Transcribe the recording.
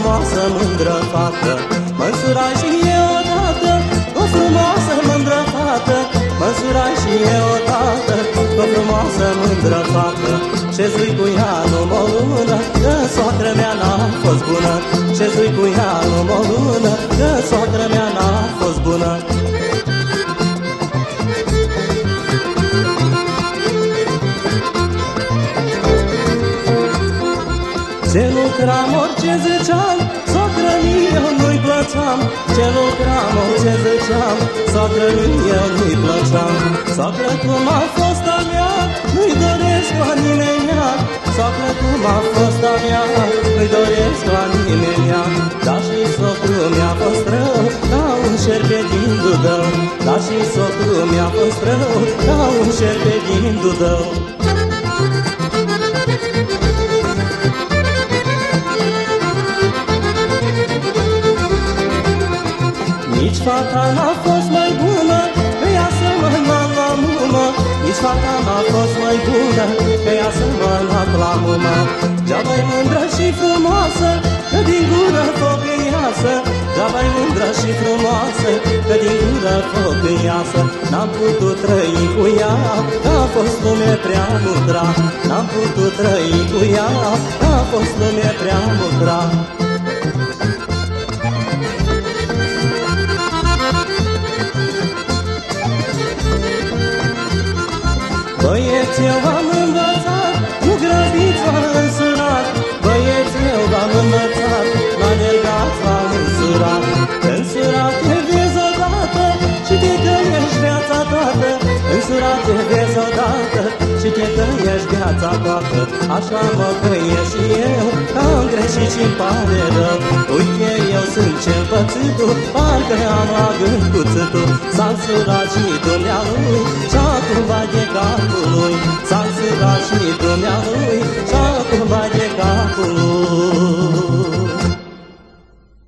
frumoasă mândră fată. Mă însurai și eu odată cu o frumoasă mândră fată. Mă însurai și eu odată cu o frumoasă mândră fată. Ce-ți cu ea nu mă lună, că soacră mea n-a fost bună. Ce-ți cu ea nu mă lună, că soacră mea n-a fost bună. Ce lucram orice ziceam, soacră eu nu-i plăceam. Ce lucram orice ziceam, soacră eu nu-i plăceam. Soacră cum a fost a mea, nu-i doresc la nimenea. Soacră cum a fost a mea, nu-i doresc la nimenea. Dar și socru mi-a fost rău, ca un șerpe din dudău. Dar și socru mi-a fost rău, ca un șerpe din dudău. Nici fata n-a fost mai bună, că ea semăna la mumă. Nici fata n-a fost mai bună, că ea semăna la mumă. Deaba-i mândră și frumoasă, că din gură foc îi iasă. Deaba-i mândră și frumoasă, că din gură foc îi iasă. N-am putut trăi cu ea, că a fost lume prea mândra. N-am putut trăi cu ea, că a fost lume prea mândra. Băieți, eu v-am învățat, nu grăbiți v-am însurat. Băieți, eu v-am învățat, n-alergați v-am însurat. Însurat te vezi odată și te trăiești viața toată. Însurat te vezi odată și te trăiești viața toată. Așa mă căiesc și eu, că am greșit și-mi pare rău. Uite, eu sunt cel pățitul, parcă am la gând cuțitul. S-a însurat și dumnealui și acum va